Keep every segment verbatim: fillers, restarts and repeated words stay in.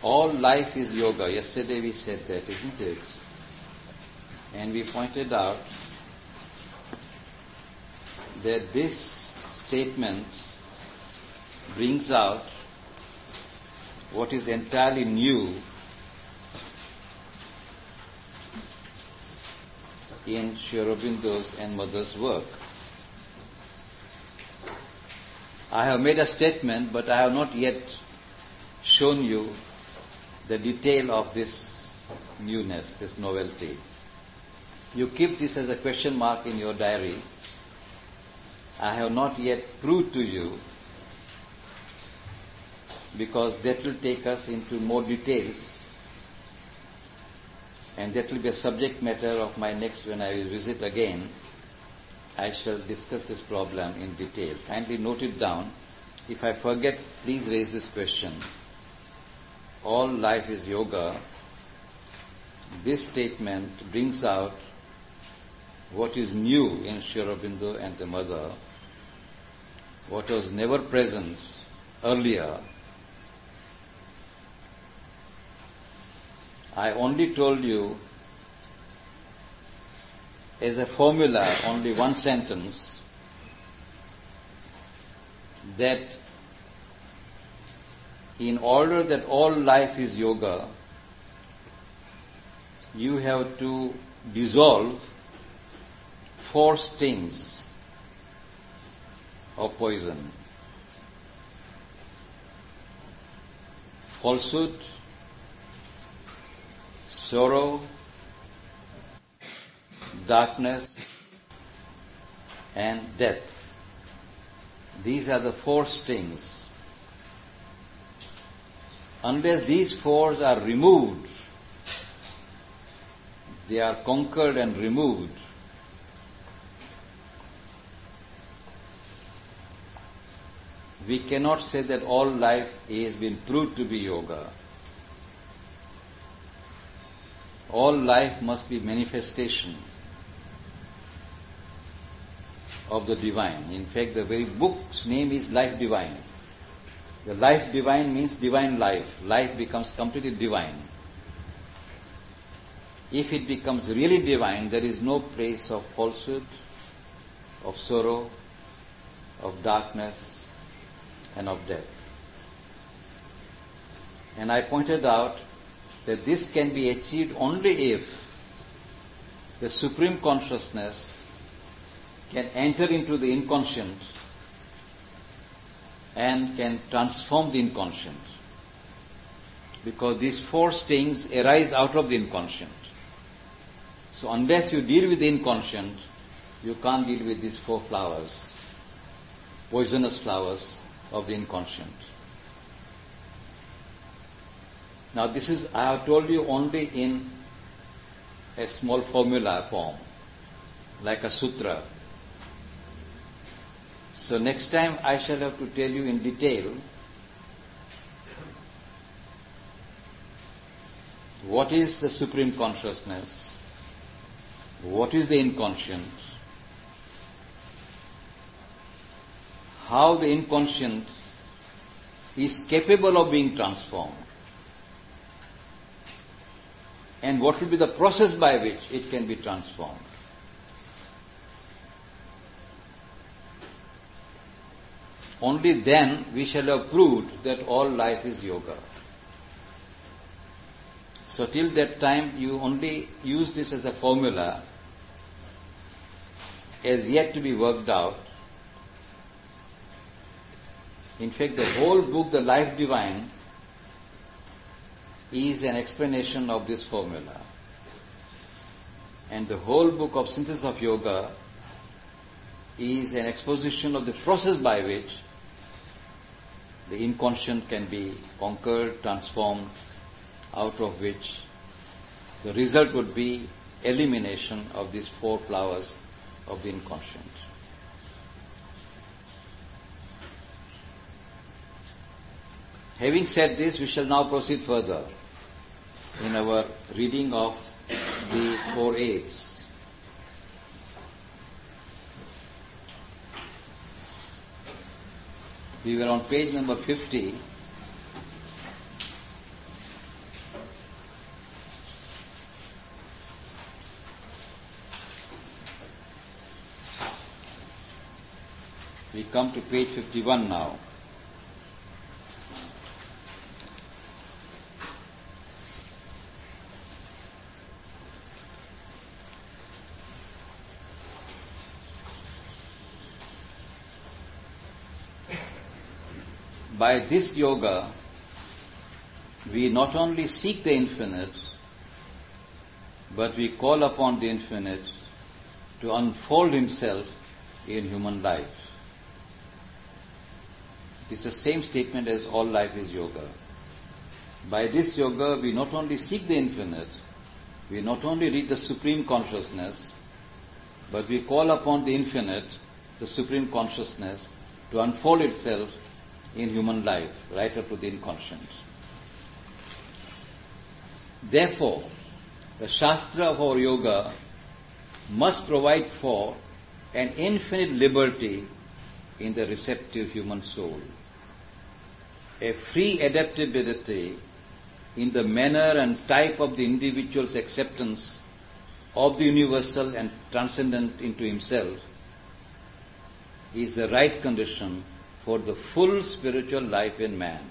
All life is yoga. Yesterday we said that, isn't it? And we pointed out that this statement brings out what is entirely new in Sri Aurobindo's and Mother's work. I have made a statement, but I have not yet shown you the detail of this newness, this novelty. You keep this as a question mark in your diary. I have not yet proved to you, because that will take us into more details, and that will be a subject matter of my next, when I will visit again, I shall discuss this problem in detail. Kindly note it down. If I forget, please raise this question. All life is yoga. This statement brings out what is new in Sri Aurobindo and the Mother, what was never present earlier. I only told you as a formula, only one sentence, that in order that all life is yoga, you have to dissolve four stings of poison: falsehood, sorrow, darkness, and death. These are the four stings. Unless these four are removed, they are conquered and removed, we cannot say that all life has been proved to be yoga. All life must be manifestation of the divine. In fact, the very book's name is Life Divine. The life divine means divine life. Life becomes completely divine. If it becomes really divine, there is no place of falsehood, of sorrow, of darkness, and of death. And I pointed out that this can be achieved only if the Supreme Consciousness can enter into the inconscient and can transform the inconscient. Because these four stings arise out of the inconscient. So unless you deal with the inconscient, you can't deal with these four flowers, poisonous flowers of the inconscient. Now this is, I have told you only in a small formula form, like a sutra. So next time I shall have to tell you in detail what is the Supreme Consciousness, what is the inconscient, how the inconscient is capable of being transformed, and what will be the process by which it can be transformed. Only then we shall have proved that all life is yoga. So till that time you only use this as a formula, as yet to be worked out. In fact, the whole book, The Life Divine, is an explanation of this formula. And the whole book of Synthesis of Yoga is an exposition of the process by which the inconscient can be conquered, transformed, out of which the result would be elimination of these four flowers of the inconscient. Having said this, we shall now proceed further in our reading of the four aids. We were on page number fifty, We come to page fifty-one now. By this yoga, we not only seek the infinite, but we call upon the infinite to unfold himself in human life. It's the same statement as all life is yoga. By this yoga, we not only seek the infinite, we not only reach the supreme consciousness, but we call upon the infinite, the supreme consciousness, to unfold itself in human life, right up to the inconscient. Therefore, the Shastra of our yoga must provide for an infinite liberty in the receptive human soul, a free adaptability in the manner and type of the individual's acceptance of the universal and transcendent into himself is the right condition for the full spiritual life in man.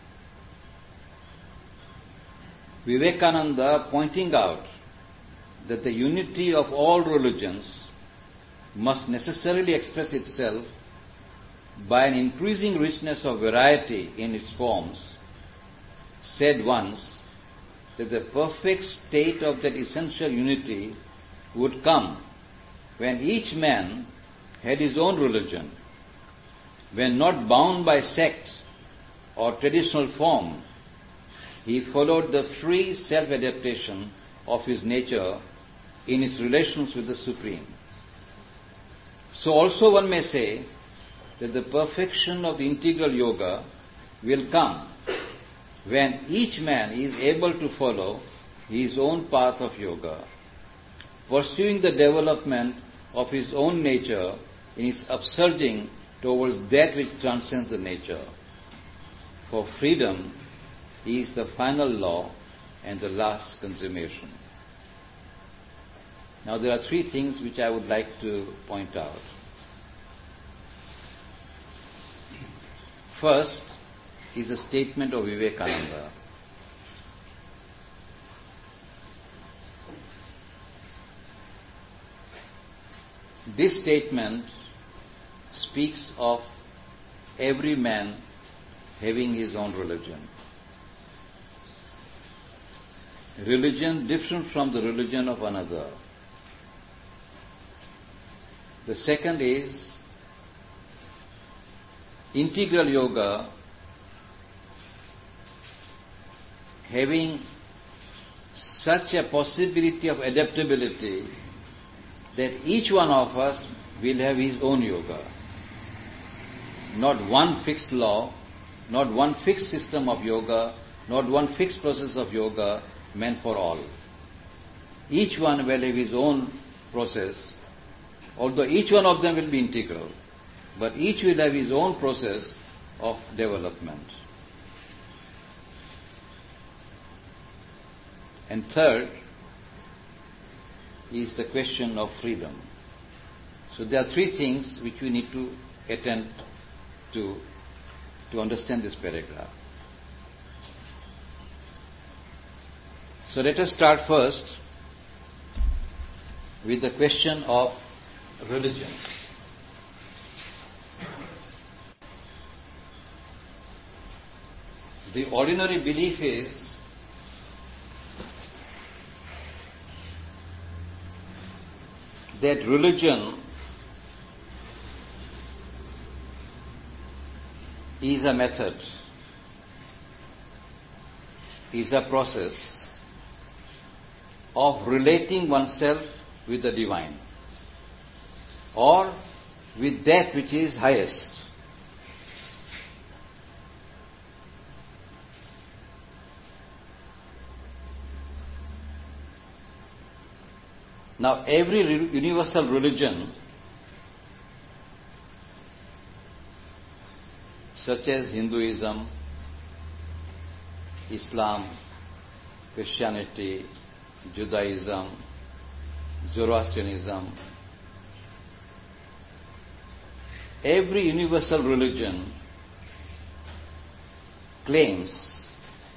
Vivekananda, pointing out that the unity of all religions must necessarily express itself by an increasing richness of variety in its forms, said once that the perfect state of that essential unity would come when each man had his own religion, when not bound by sect or traditional form, he followed the free self-adaptation of his nature in its relations with the Supreme. So also one may say that the perfection of the integral yoga will come when each man is able to follow his own path of yoga, pursuing the development of his own nature in its upsurging towards that which transcends the nature. For freedom is the final law and the last consummation. Now there are three things which I would like to point out. First is a statement of Vivekananda. This statement speaks of every man having his own religion. Religion different from the religion of another. The second is integral yoga having such a possibility of adaptability that each one of us will have his own yoga. Not one fixed law, not one fixed system of yoga, not one fixed process of yoga meant for all. Each one will have his own process, although each one of them will be integral, but each will have his own process of development. And third is the question of freedom. So there are three things which we need to attend to to understand this paragraph. So let us start first with the question of religion. The ordinary belief is that religion is a method, is a process of relating oneself with the divine or with that which is highest. Now, every re- universal religion, such as Hinduism, Islam, Christianity, Judaism, Zoroastrianism, every universal religion claims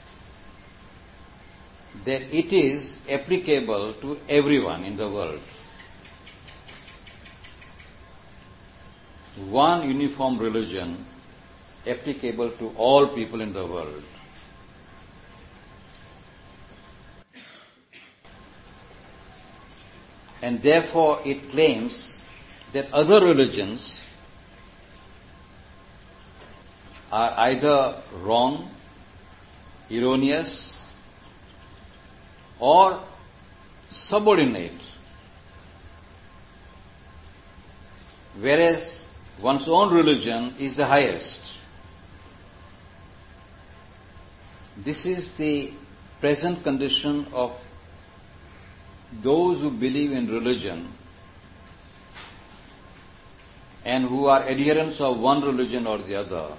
that it is applicable to everyone in the world. One uniform religion applicable to all people in the world. And therefore it claims that other religions are either wrong, erroneous, or subordinate, whereas one's own religion is the highest. This is the present condition of those who believe in religion and who are adherents of one religion or the other.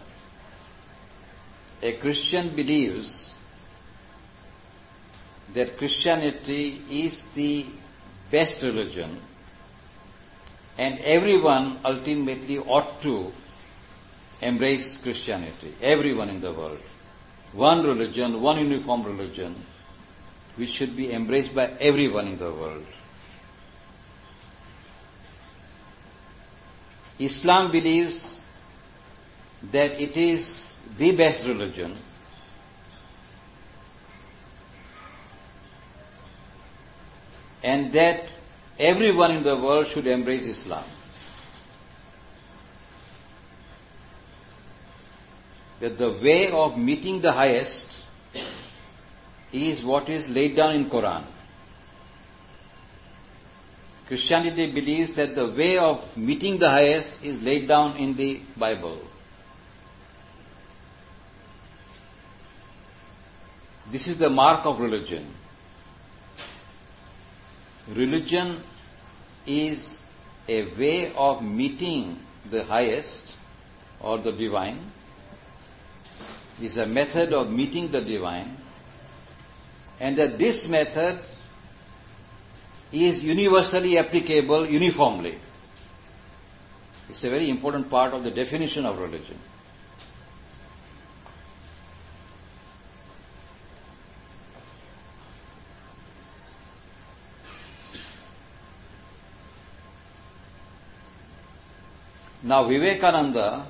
A Christian believes that Christianity is the best religion and everyone ultimately ought to embrace Christianity, everyone in the world. One religion, one uniform religion, which should be embraced by everyone in the world. Islam believes that it is the best religion and that everyone in the world should embrace Islam. That the way of meeting the highest is what is laid down in Quran. Christianity believes that the way of meeting the highest is laid down in the Bible. This is the mark of religion. Religion is a way of meeting the highest or the divine, is a method of meeting the divine, and that this method is universally applicable uniformly. It's a very important part of the definition of religion. Now Vivekananda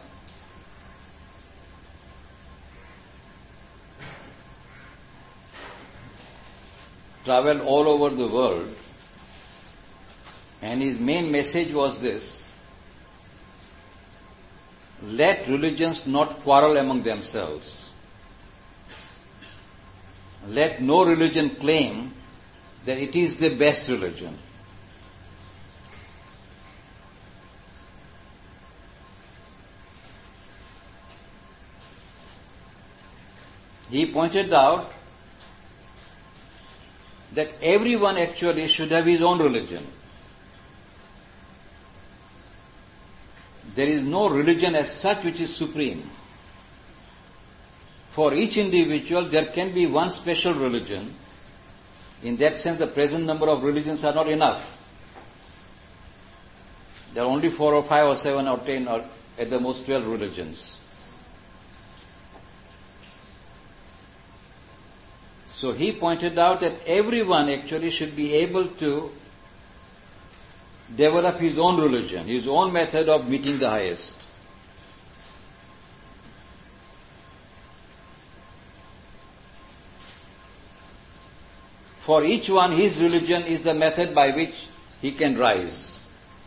traveled all over the world, and his main message was this: let religions not quarrel among themselves. Let no religion claim that it is the best religion. He pointed out that everyone actually should have his own religion. There is no religion as such which is supreme. For each individual there can be one special religion. In that sense, the present number of religions are not enough. There are only four or five or seven or ten or at the most twelve religions. So he pointed out that everyone actually should be able to develop his own religion, his own method of meeting the highest. For each one, his religion is the method by which he can rise.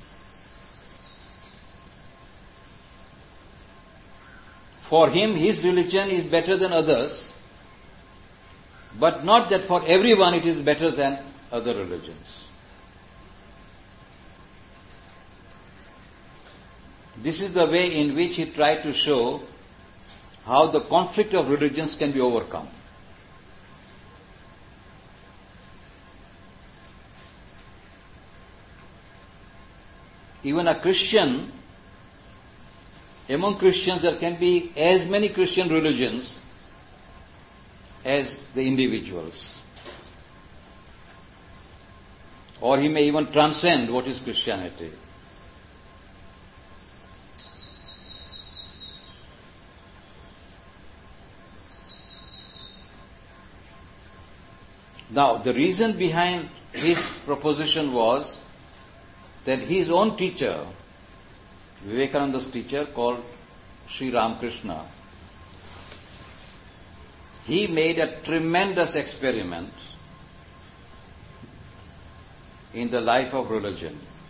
For him, his religion is better than others, but not that for everyone it is better than other religions. This is the way in which he tried to show how the conflict of religions can be overcome. Even a Christian, among Christians there can be as many Christian religions as the individuals. Or he may even transcend what is Christianity. Now, the reason behind his proposition was that his own teacher, Vivekananda's teacher called Sri Ramakrishna, he made a tremendous experiment in the life of religion.